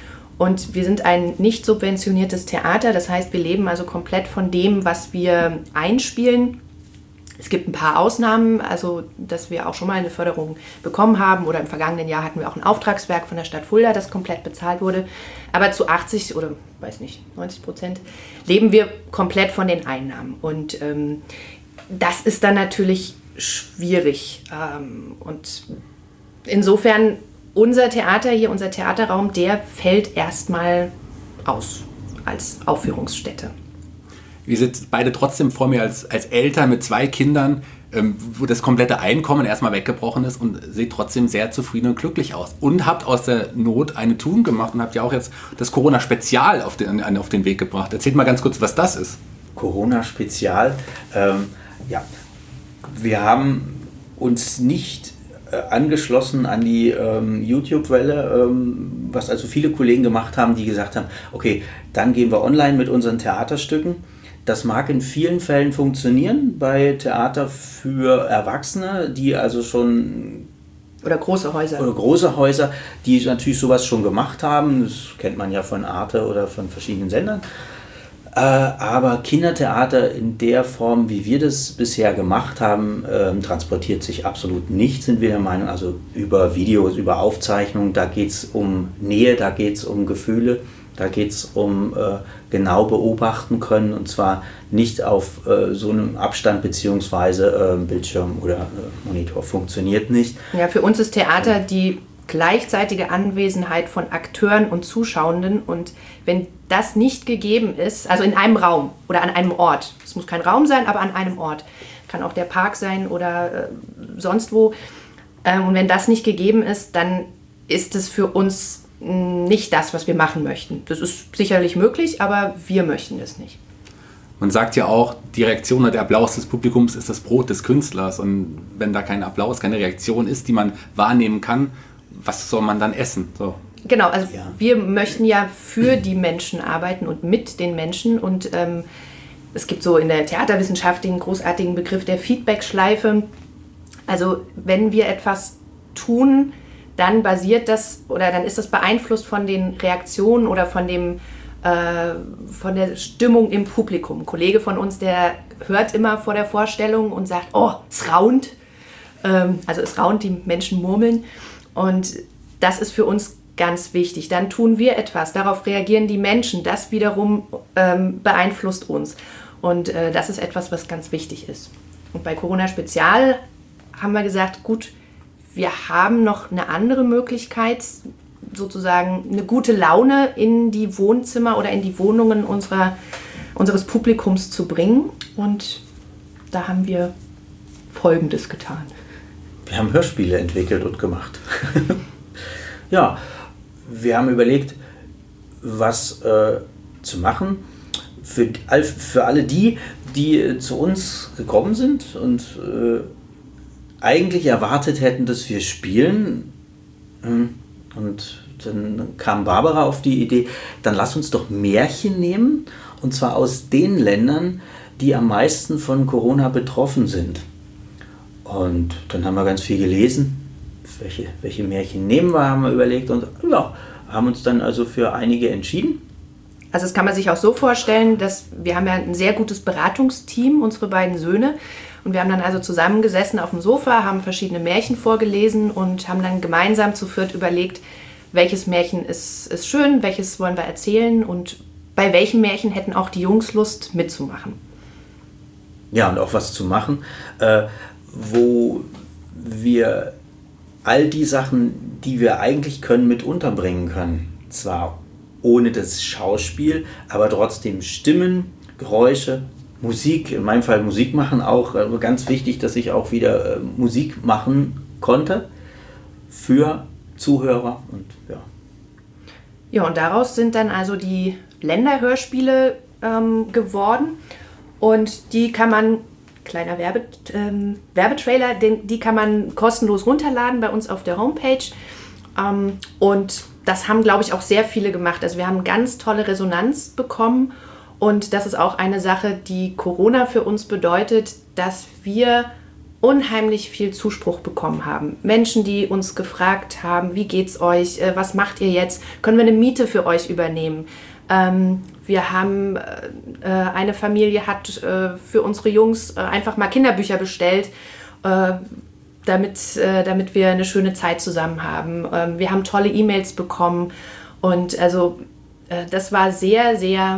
Und wir sind ein nicht subventioniertes Theater, das heißt, wir leben also komplett von dem, was wir einspielen. Es gibt ein paar Ausnahmen, also dass wir auch schon mal eine Förderung bekommen haben oder im vergangenen Jahr hatten wir auch ein Auftragswerk von der Stadt Fulda, das komplett bezahlt wurde. Aber zu achtzig oder weiß nicht, neunzig Prozent leben wir komplett von den Einnahmen. Und ähm, das ist dann natürlich schwierig. Ähm, und insofern unser Theater hier, unser Theaterraum, der fällt erstmal aus als Aufführungsstätte. Wir sind beide trotzdem vor mir als, als Eltern mit zwei Kindern, ähm, wo das komplette Einkommen erstmal weggebrochen ist und seht trotzdem sehr zufrieden und glücklich aus. Und habt aus der Not eine Tugend gemacht und habt ja auch jetzt das Corona-Spezial auf den, auf den Weg gebracht. Erzählt mal ganz kurz, was das ist. Corona-Spezial, ähm, ja, wir haben uns nicht äh, angeschlossen an die ähm, YouTube-Welle, ähm, was also viele Kollegen gemacht haben, die gesagt haben, okay, dann gehen wir online mit unseren Theaterstücken. Das mag in vielen Fällen funktionieren bei Theater für Erwachsene, die also schon... Oder große Häuser. Oder große Häuser, die natürlich sowas schon gemacht haben. Das kennt man ja von Arte oder von verschiedenen Sendern. Äh, aber Kindertheater in der Form, wie wir das bisher gemacht haben, äh, transportiert sich absolut nicht, sind wir der Meinung. Also über Videos, über Aufzeichnungen, da geht es um Nähe, da geht es um Gefühle. Da geht es um äh, genau beobachten können und zwar nicht auf äh, so einem Abstand beziehungsweise äh, Bildschirm oder äh, Monitor. Funktioniert nicht. Ja, für uns ist Theater die gleichzeitige Anwesenheit von Akteuren und Zuschauenden und wenn das nicht gegeben ist, also in einem Raum oder an einem Ort, es muss kein Raum sein, aber an einem Ort, kann auch der Park sein oder äh, sonst wo, äh, und wenn das nicht gegeben ist, dann ist es für uns nicht das, was wir machen möchten. Das ist sicherlich möglich, aber wir möchten das nicht. Man sagt ja auch, die Reaktion oder der Applaus des Publikums ist das Brot des Künstlers. Und wenn da kein Applaus, keine Reaktion ist, die man wahrnehmen kann, was soll man dann essen? So. Genau, also ja. Wir möchten ja für die Menschen arbeiten und mit den Menschen. Und ähm, es gibt so in der Theaterwissenschaft den großartigen Begriff der Feedback-Schleife. Also wenn wir etwas tun, dann basiert das oder dann ist das beeinflusst von den Reaktionen oder von dem äh, von der Stimmung im Publikum. Ein Kollege von uns, der hört immer vor der Vorstellung und sagt, oh, es raunt. Ähm, also es raunt, die Menschen murmeln. Und das ist für uns ganz wichtig. Dann tun wir etwas, darauf reagieren die Menschen. Das wiederum ähm, beeinflusst uns. Und äh, das ist etwas, was ganz wichtig ist. Und bei Corona Spezial haben wir gesagt, gut, wir haben noch eine andere Möglichkeit, sozusagen eine gute Laune in die Wohnzimmer oder in die Wohnungen unserer, unseres Publikums zu bringen. Und da haben wir Folgendes getan. Wir haben Hörspiele entwickelt und gemacht. Ja, wir haben überlegt, was äh, zu machen für, für alle die, die zu uns gekommen sind und äh, eigentlich erwartet hätten, dass wir spielen. Und dann kam Barbara auf die Idee, dann lass uns doch Märchen nehmen, und zwar aus den Ländern, die am meisten von Corona betroffen sind. Und dann haben wir ganz viel gelesen, welche, welche Märchen nehmen wir, haben wir überlegt und ja, haben uns dann also für einige entschieden. Also das kann man sich auch so vorstellen, dass wir haben ja ein sehr gutes Beratungsteam, unsere beiden Söhne. Und wir haben dann also zusammengesessen auf dem Sofa, haben verschiedene Märchen vorgelesen und haben dann gemeinsam zu viert überlegt, welches Märchen ist, ist schön, welches wollen wir erzählen und bei welchen Märchen hätten auch die Jungs Lust mitzumachen. Ja, und auch was zu machen, äh, wo wir all die Sachen, die wir eigentlich können, mit unterbringen können. Zwar ohne das Schauspiel, aber trotzdem Stimmen, Geräusche, Musik, in meinem Fall Musik machen auch, äh, ganz wichtig, dass ich auch wieder äh, Musik machen konnte für Zuhörer und ja. Ja, und daraus sind dann also die Länderhörspiele ähm, geworden und die kann man, kleiner Werbe, ähm, Werbetrailer, den, die kann man kostenlos runterladen bei uns auf der Homepage ähm, und das haben, glaube ich, auch sehr viele gemacht. Also wir haben ganz tolle Resonanz bekommen. Und das ist auch eine Sache, die Corona für uns bedeutet, dass wir unheimlich viel Zuspruch bekommen haben. Menschen, die uns gefragt haben, wie geht's euch, was macht ihr jetzt, können wir eine Miete für euch übernehmen? Ähm, wir haben, äh, eine Familie hat äh, für unsere Jungs äh, einfach mal Kinderbücher bestellt, äh, damit, äh, damit wir eine schöne Zeit zusammen haben. Ähm, wir haben tolle E-Mails bekommen und also äh, das war sehr, sehr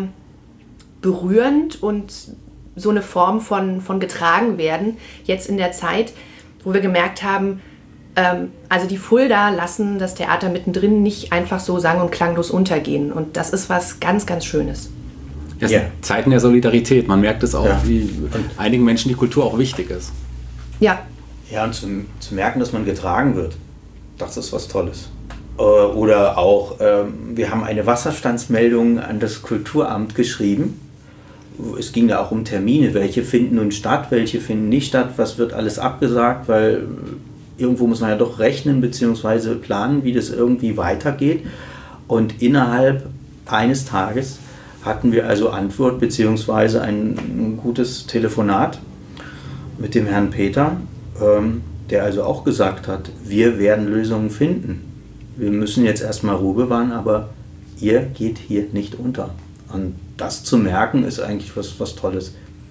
berührend und so eine Form von, von getragen werden, jetzt in der Zeit, wo wir gemerkt haben, ähm, also die Fulda lassen das Theater mittendrin nicht einfach so sang- und klanglos untergehen. Und das ist was ganz, ganz Schönes. Das sind yeah. Zeiten der Solidarität. Man merkt es auch, ja. wie einigen Menschen die Kultur auch wichtig ist. Ja. Ja, und zu, zu merken, dass man getragen wird, das ist was Tolles. Oder auch, ähm, wir haben eine Wasserstandsmeldung an das Kulturamt geschrieben. Es ging da auch um Termine, welche finden nun statt, welche finden nicht statt, was wird alles abgesagt, weil irgendwo muss man ja doch rechnen bzw. planen, wie das irgendwie weitergeht. Und innerhalb eines Tages hatten wir also Antwort bzw. ein, ein gutes Telefonat mit dem Herrn Peter, ähm, der also auch gesagt hat, wir werden Lösungen finden. Wir müssen jetzt erstmal Ruhe bewahren, aber ihr geht hier nicht unter. Und das zu merken, ist eigentlich was, was Tolles.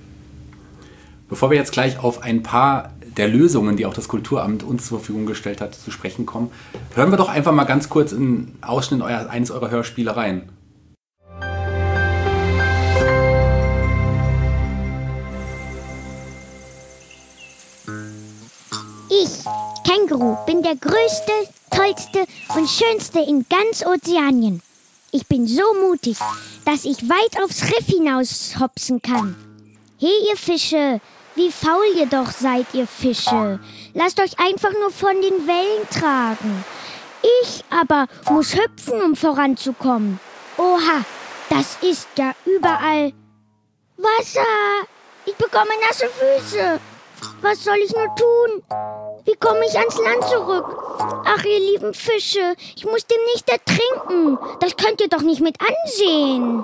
Bevor wir jetzt gleich auf ein paar der Lösungen, die auch das Kulturamt uns zur Verfügung gestellt hat, zu sprechen kommen, hören wir doch einfach mal ganz kurz einen Ausschnitt euer, eines eurer Hörspiele rein. Ich, Känguru, bin der größte, tollste und schönste in ganz Ozeanien. Ich bin so mutig, dass ich weit aufs Riff hinaus hopsen kann. Hey, ihr Fische, wie faul ihr doch seid, ihr Fische. Lasst euch einfach nur von den Wellen tragen. Ich aber muss hüpfen, um voranzukommen. Oha, das ist ja überall Wasser. Ich bekomme nasse Füße. Was soll ich nur tun? Wie komme ich ans Land zurück? Ach, ihr lieben Fische, ich muss demnächst ertrinken. Das könnt ihr doch nicht mit ansehen.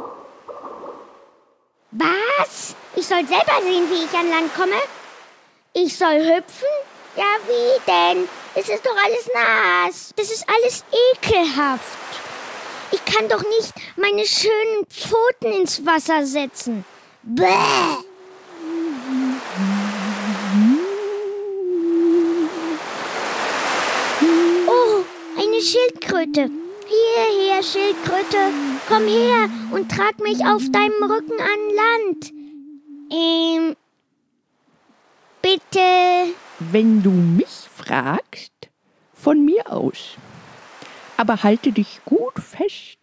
Was? Ich soll selber sehen, wie ich an Land komme? Ich soll hüpfen? Ja, wie denn? Es ist doch alles nass. Das ist alles ekelhaft. Ich kann doch nicht meine schönen Pfoten ins Wasser setzen. Bäh! Oh, eine Schildkröte. Hierher, Schildkröte. Komm her und trag mich auf deinem Rücken an Land. Ähm, bitte. Wenn du mich fragst, von mir aus. Aber halte dich gut fest.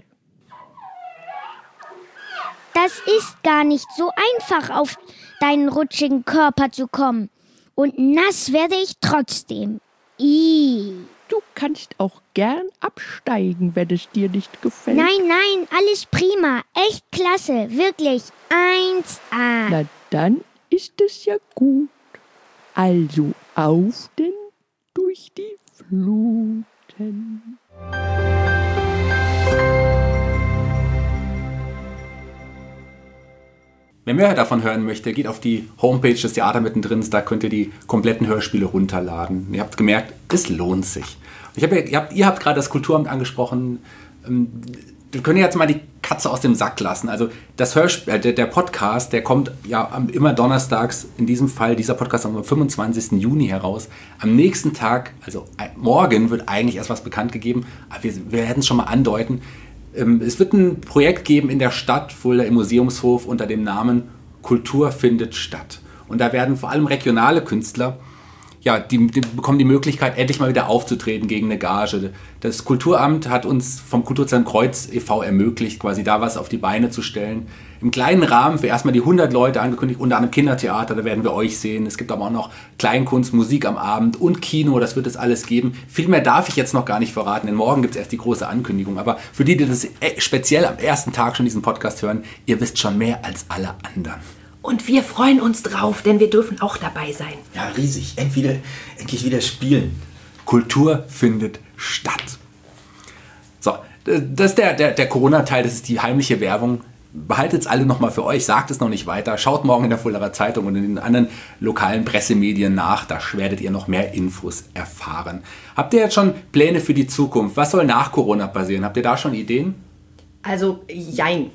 Das ist gar nicht so einfach, auf deinen rutschigen Körper zu kommen. Und nass werde ich trotzdem. Ih. Du kannst auch gern absteigen, wenn es dir nicht gefällt. Nein, nein, alles prima. Echt klasse, wirklich. eins A. Na dann ist es ja gut. Also auf denn durch die Fluten. Wer mehr davon hören möchte, geht auf die Homepage des Theater mittendrin. Da könnt ihr die kompletten Hörspiele runterladen. Ihr habt gemerkt, es lohnt sich. Ich hab, ihr habt, ihr habt gerade das Kulturamt angesprochen. Wir können jetzt mal die Katze aus dem Sack lassen. Also das Hörspiel, äh, der, der Podcast, der kommt ja immer donnerstags, in diesem Fall dieser Podcast am fünfundzwanzigsten Juni heraus. Am nächsten Tag, also morgen, wird eigentlich erst was bekannt gegeben. Aber wir, wir werden es schon mal andeuten. Es wird ein Projekt geben in der Stadt, Fulda im Museumshof, unter dem Namen Kultur findet statt. Und da werden vor allem regionale Künstler, ja, die, die bekommen die Möglichkeit, endlich mal wieder aufzutreten gegen eine Gage. Das Kulturamt hat uns vom Kulturzentrum Kreuz e V ermöglicht, quasi da was auf die Beine zu stellen. Im kleinen Rahmen für erstmal die hundert Leute angekündigt, unter anderem Kindertheater, da werden wir euch sehen. Es gibt aber auch noch Kleinkunst, Musik am Abend und Kino, das wird es alles geben. Viel mehr darf ich jetzt noch gar nicht verraten, denn morgen gibt es erst die große Ankündigung. Aber für die, die das speziell am ersten Tag schon diesen Podcast hören, ihr wisst schon mehr als alle anderen. Und wir freuen uns drauf, denn wir dürfen auch dabei sein. Ja, riesig. Entweder, endlich wieder spielen. Kultur findet statt. So, das ist der, der, der Corona-Teil, das ist die heimliche Werbung. Behaltet es alle nochmal für euch, sagt es noch nicht weiter. Schaut morgen in der Fuldaer Zeitung und in den anderen lokalen Pressemedien nach, da werdet ihr noch mehr Infos erfahren. Habt ihr jetzt schon Pläne für die Zukunft? Was soll nach Corona passieren? Habt ihr da schon Ideen? Also, jein.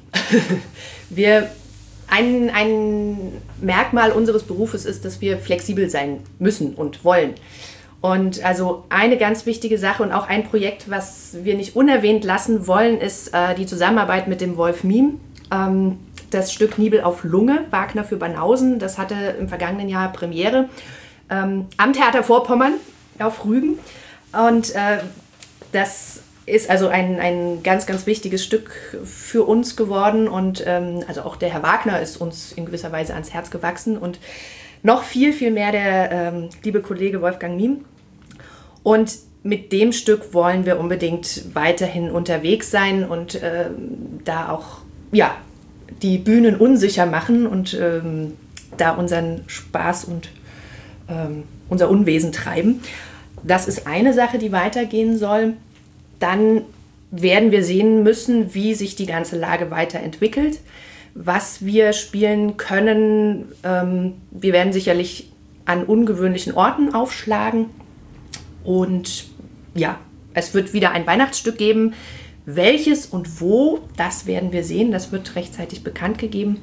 wir... Ein, ein Merkmal unseres Berufes ist, dass wir flexibel sein müssen und wollen. Und also eine ganz wichtige Sache und auch ein Projekt, was wir nicht unerwähnt lassen wollen, ist äh, die Zusammenarbeit mit dem Wolf Miem. Ähm, das Stück Nibel auf Lunge, Wagner für Banausen, das hatte im vergangenen Jahr Premiere ähm, am Theater Vorpommern auf Rügen. Und äh, das ist also ein, ein ganz, ganz wichtiges Stück für uns geworden und ähm, also auch der Herr Wagner ist uns in gewisser Weise ans Herz gewachsen und noch viel, viel mehr der ähm, liebe Kollege Wolfgang Miem. Und mit dem Stück wollen wir unbedingt weiterhin unterwegs sein und ähm, da auch ja, die Bühnen unsicher machen und ähm, da unseren Spaß und ähm, unser Unwesen treiben. Das ist eine Sache, die weitergehen soll. Dann werden wir sehen müssen, wie sich die ganze Lage weiterentwickelt, was wir spielen können. Ähm, wir werden sicherlich an ungewöhnlichen Orten aufschlagen und ja, es wird wieder ein Weihnachtsstück geben. Welches und wo, das werden wir sehen. Das wird rechtzeitig bekannt gegeben.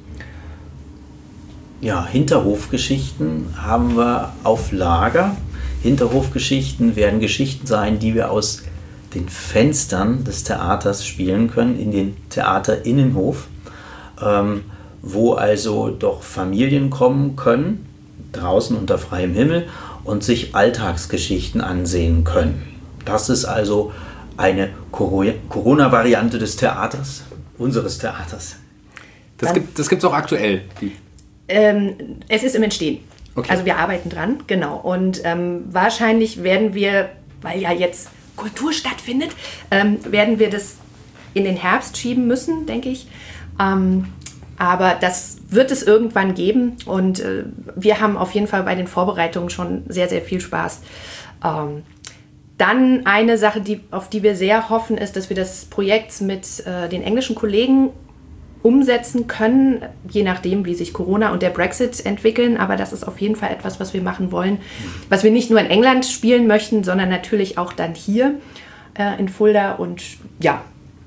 Ja, Hinterhofgeschichten haben wir auf Lager. Hinterhofgeschichten werden Geschichten sein, die wir aus den Fenstern des Theaters spielen können, in den Theaterinnenhof, ähm, wo also doch Familien kommen können, draußen unter freiem Himmel, und sich Alltagsgeschichten ansehen können. Das ist also eine Corona-Variante des Theaters, unseres Theaters. Das gibt es gibt's auch aktuell. Die ähm, es ist im Entstehen. Okay. Also wir arbeiten dran, genau. Und ähm, wahrscheinlich werden wir, weil ja jetzt Kultur stattfindet, ähm, werden wir das in den Herbst schieben müssen, denke ich. Ähm, aber das wird es irgendwann geben und äh, wir haben auf jeden Fall bei den Vorbereitungen schon sehr, sehr viel Spaß. Ähm, dann eine Sache, die, auf die wir sehr hoffen, ist, dass wir das Projekt mit äh, den englischen Kollegen umsetzen können, je nachdem, wie sich Corona und der Brexit entwickeln. Aber das ist auf jeden Fall etwas, was wir machen wollen, was wir nicht nur in England spielen möchten, sondern natürlich auch dann hier äh, in Fulda. Und ja,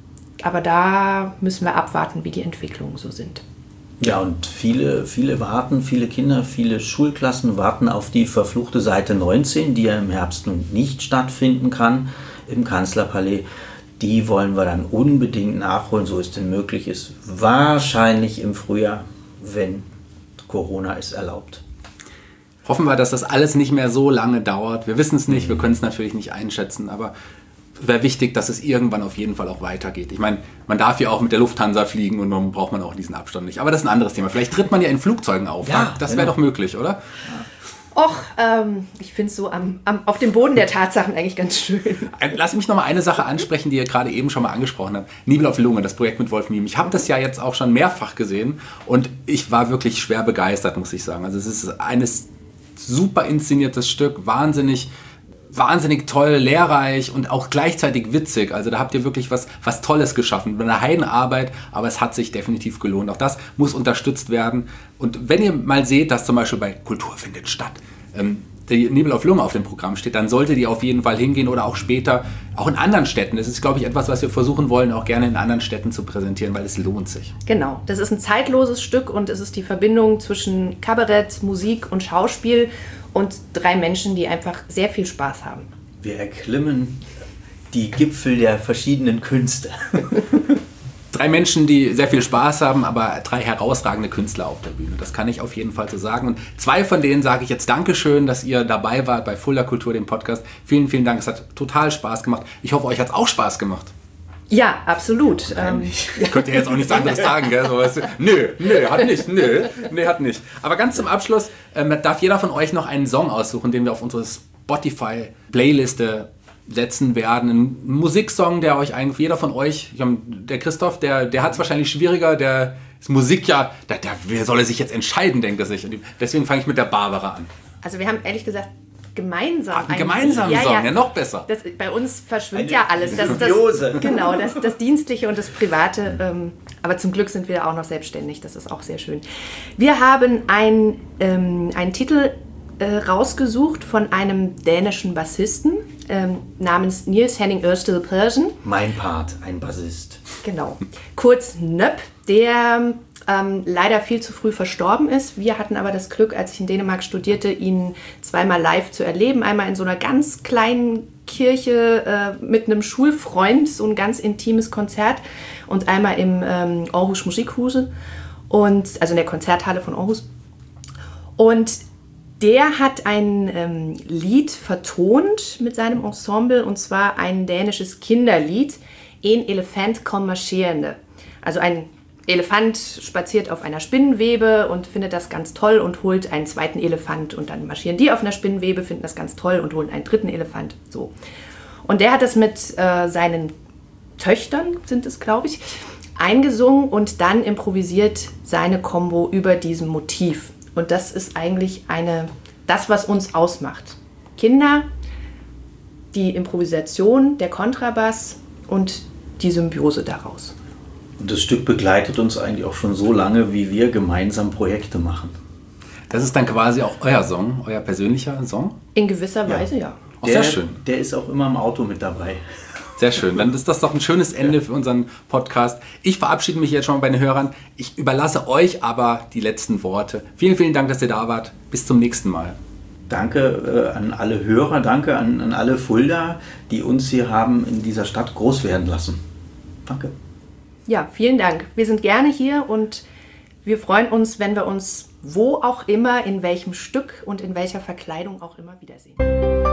aber da müssen wir abwarten, wie die Entwicklungen so sind. Ja, und viele, viele warten, viele Kinder, viele Schulklassen warten auf die verfluchte Seite neunzehn, die ja im Herbst nun nicht stattfinden kann im Kanzlerpalais. Die wollen wir dann unbedingt nachholen, so es denn möglich ist. Wahrscheinlich im Frühjahr, wenn Corona es erlaubt. Hoffen wir, dass das alles nicht mehr so lange dauert. Wir wissen es nicht, wir können es natürlich nicht einschätzen, aber wäre wichtig, dass es irgendwann auf jeden Fall auch weitergeht. Ich meine, man darf ja auch mit der Lufthansa fliegen und dann braucht man auch diesen Abstand nicht. Aber das ist ein anderes Thema. Vielleicht tritt man ja in Flugzeugen auf. Ja, das wäre genau. doch möglich, oder? Och, ähm, ich finde es so am, am, auf dem Boden der Tatsachen eigentlich ganz schön. Lass mich noch mal eine Sache ansprechen, die ihr gerade eben schon mal angesprochen habt. Nibel auf Lunge, das Projekt mit Wolf Miem. Ich habe das ja jetzt auch schon mehrfach gesehen und ich war wirklich schwer begeistert, muss ich sagen. Also es ist ein super inszeniertes Stück, wahnsinnig wahnsinnig toll, lehrreich und auch gleichzeitig witzig. Also da habt ihr wirklich was, was Tolles geschaffen. Eine Heidenarbeit, aber es hat sich definitiv gelohnt. Auch das muss unterstützt werden. Und wenn ihr mal seht, dass zum Beispiel bei Kultur findet statt, ähm, die Nibel auf Lunge auf dem Programm steht, dann solltet ihr auf jeden Fall hingehen oder auch später, auch in anderen Städten. Das ist, glaube ich, etwas, was wir versuchen wollen, auch gerne in anderen Städten zu präsentieren, weil es lohnt sich. Genau, das ist ein zeitloses Stück und es ist die Verbindung zwischen Kabarett, Musik und Schauspiel und drei Menschen, die einfach sehr viel Spaß haben. Wir erklimmen die Gipfel der verschiedenen Künste. Drei Menschen, die sehr viel Spaß haben, aber drei herausragende Künstler auf der Bühne. Das kann ich auf jeden Fall so sagen. Und zwei von denen sage ich jetzt Dankeschön, dass ihr dabei wart bei Fulda Kultur, dem Podcast. Vielen, vielen Dank. Es hat total Spaß gemacht. Ich hoffe, euch hat es auch Spaß gemacht. Ja, absolut. Ähm, Ihr könnt ja jetzt auch nichts anderes sagen, gell? So, weißt du, nö, nö, hat nicht, nö, nö, hat nicht. Aber ganz zum Abschluss ähm, darf jeder von euch noch einen Song aussuchen, den wir auf unsere Spotify-Playliste setzen werden. Ein Musiksong, der euch eigentlich, jeder von euch, der Christoph, der, der hat es wahrscheinlich schwieriger, der ist Musik ja, der, der, wer soll er sich jetzt entscheiden, denkt er sich. Und deswegen fange ich mit der Barbara an. Also wir haben ehrlich gesagt gemeinsam Ach, einen gemeinsamen ja, Song, ja, ja noch besser. Das, bei uns verschwimmt Eine ja alles. Das, das, Symbiose. genau, das, das Dienstliche und das Private. Ähm, aber zum Glück sind wir auch noch selbstständig. Das ist auch sehr schön. Wir haben ein, ähm, einen Titel äh, rausgesucht von einem dänischen Bassisten ähm, namens Niels Henning Ørsted Persen. Mein Part, ein Bassist. Genau. Kurz Nöpp, der ähm, leider viel zu früh verstorben ist. Wir hatten aber das Glück, als ich in Dänemark studierte, ihn zweimal live zu erleben. Einmal in so einer ganz kleinen Kirche äh, mit einem Schulfreund, so ein ganz intimes Konzert. Und einmal im ähm, Aarhus Musikhuse, und, also in der Konzerthalle von Aarhus. Und der hat ein ähm, Lied vertont mit seinem Ensemble, und zwar ein dänisches Kinderlied, En Elefant kom marcherende. Also ein Elefant spaziert auf einer Spinnenwebe und findet das ganz toll und holt einen zweiten Elefant, und dann marschieren die auf einer Spinnenwebe, finden das ganz toll und holen einen dritten Elefant. So. Und der hat das mit äh, seinen Töchtern, sind es glaube ich, eingesungen und dann improvisiert seine Combo über diesem Motiv. Und das ist eigentlich eine, das, was uns ausmacht. Kinder, die Improvisation, der Kontrabass und die Symbiose daraus. Und das Stück begleitet uns eigentlich auch schon so lange, wie wir gemeinsam Projekte machen. Das ist dann quasi auch euer Song, euer persönlicher Song? In gewisser Weise, ja. Oh, Der, sehr schön. der ist auch immer im Auto mit dabei. Sehr schön. Dann ist das doch ein schönes Ende für unseren Podcast. Ich verabschiede mich jetzt schon bei den Hörern. Ich überlasse euch aber die letzten Worte. Vielen, vielen Dank, dass ihr da wart. Bis zum nächsten Mal. Danke äh, an alle Hörer, danke an, an alle Fulda, die uns hier haben in dieser Stadt groß werden lassen. Danke. Ja, vielen Dank. Wir sind gerne hier und wir freuen uns, wenn wir uns wo auch immer, in welchem Stück und in welcher Verkleidung auch immer wiedersehen.